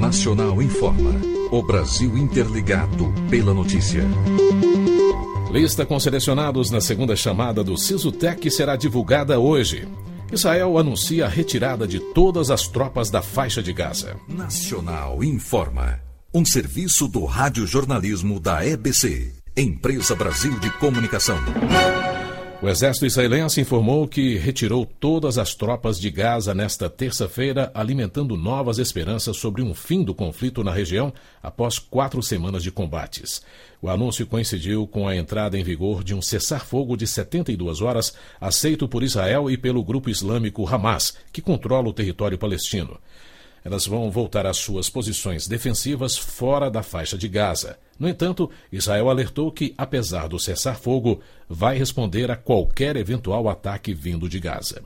Nacional informa. O Brasil interligado pela notícia. Lista com selecionados na segunda chamada do Sisutec será divulgada hoje. Israel anuncia a retirada de todas as tropas da faixa de Gaza. Nacional informa. Um serviço do radiojornalismo da EBC, Empresa Brasil de Comunicação. O exército israelense informou que retirou todas as tropas de Gaza nesta terça-feira, alimentando novas esperanças sobre um fim do conflito na região após 4 semanas de combates. O anúncio coincidiu com a entrada em vigor de um cessar-fogo de 72 horas, aceito por Israel e pelo grupo islâmico Hamas, que controla o território palestino. Elas vão voltar às suas posições defensivas fora da faixa de Gaza. No entanto, Israel alertou que, apesar do cessar-fogo, vai responder a qualquer eventual ataque vindo de Gaza.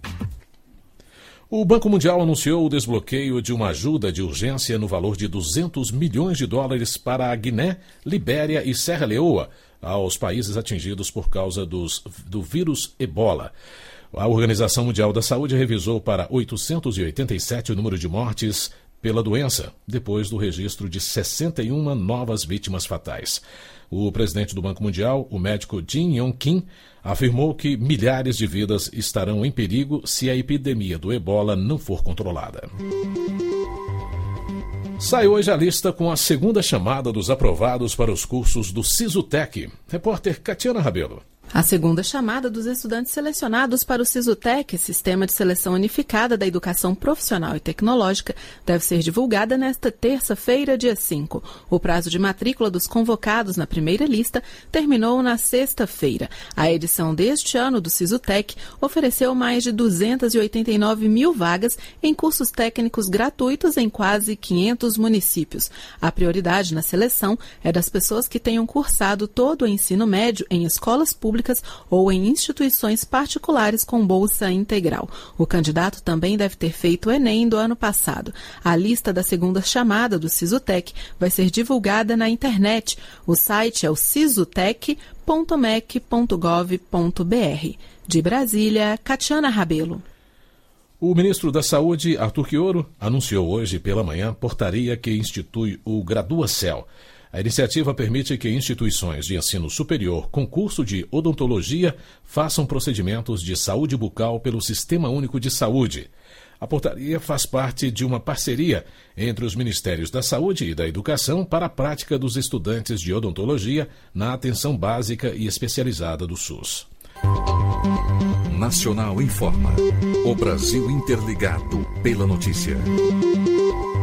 O Banco Mundial anunciou o desbloqueio de uma ajuda de urgência no valor de $200 milhões para a Guiné, Libéria e Serra Leoa, aos países atingidos por causa do vírus Ebola. A Organização Mundial da Saúde revisou para 887 o número de mortes pela doença, depois do registro de 61 novas vítimas fatais. O presidente do Banco Mundial, o médico Jin Yong Kim, afirmou que milhares de vidas estarão em perigo se a epidemia do Ebola não for controlada. Sai hoje a lista com a segunda chamada dos aprovados para os cursos do Sisutec. Repórter Catiana Rabelo. A segunda chamada dos estudantes selecionados para o Sisutec, Sistema de Seleção Unificada da Educação Profissional e Tecnológica, deve ser divulgada nesta terça-feira, dia 5. O prazo de matrícula dos convocados na primeira lista terminou na sexta-feira. A edição deste ano do Sisutec ofereceu mais de 289 mil vagas em cursos técnicos gratuitos em quase 500 municípios. A prioridade na seleção é das pessoas que tenham cursado todo o ensino médio em escolas públicas ou em instituições particulares com bolsa integral. O candidato também deve ter feito o Enem do ano passado. A lista da segunda chamada do Sisutec vai ser divulgada na internet. O site é o sisutec.mec.gov.br. De Brasília, Catiana Rabelo. O ministro da Saúde, Arthur Quiorio, anunciou hoje pela manhã portaria que institui o Graduacel. A iniciativa permite que instituições de ensino superior com curso de odontologia façam procedimentos de saúde bucal pelo Sistema Único de Saúde. A portaria faz parte de uma parceria entre os Ministérios da Saúde e da Educação para a prática dos estudantes de odontologia na atenção básica e especializada do SUS. Nacional informa. O Brasil interligado pela notícia.